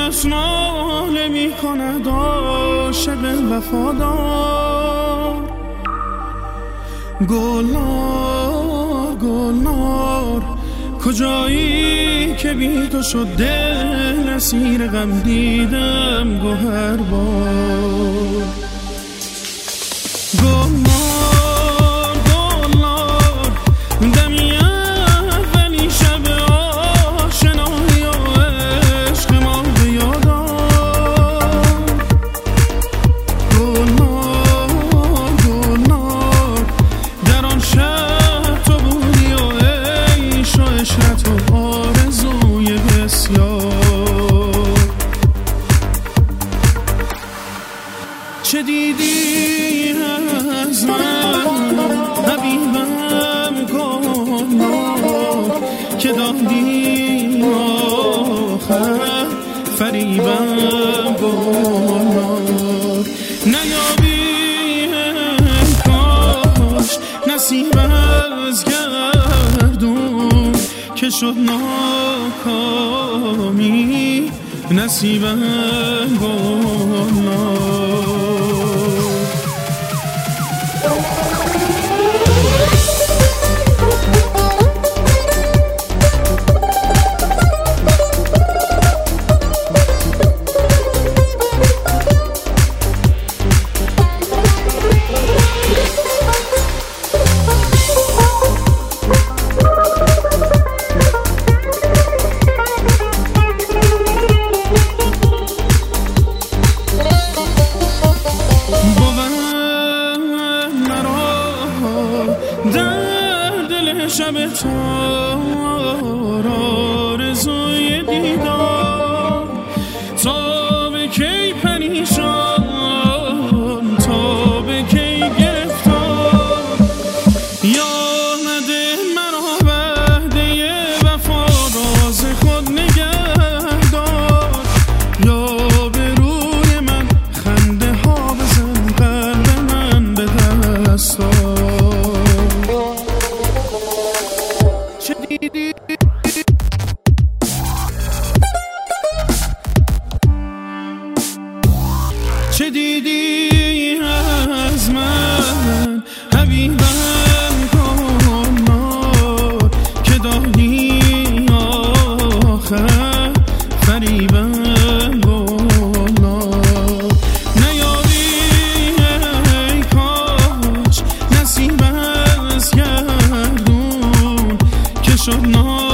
دلش ناله می کند عاشق وفادار. گلنار گلنار کجایی که بی تو شد دل اسیر غم دیدم گوهر بار. گلنار گلنار دمی اولی شب آشنایی و عشق ما به یاد آر. گلنار گلنار در آن شب تو بودی و عیش و عشرت و آرزوی بسیار. چه دیدی از من حبیبم گلنار که دادی آخر فریبم گلنار. نیابی کاش نصیب از گردون که شد ناکامی نصیبم گلنار. در دل شب تار آرزوی دیدار. تا به کی پریشان تا به کی گرفتار. یا نده مرا وعده وفا راز خود نگه دار. یا به روی من خنده ها بزن قلب من به دست آر. چه دیدی از من حبیبم گلنار که دادی آخر فریبم گلنار. نیابی ای کاش نصیب از گردون که شد